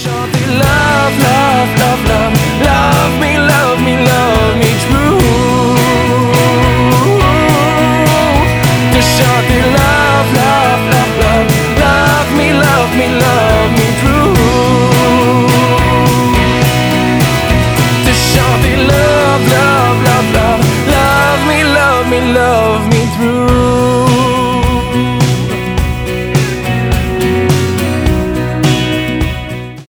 Shawty, love, love, love, love, love me, love me, love me true. The shawty, love, love, love, love, love me, love me, love me true. The shawty, love, love, love, love, love me, love me, love me true.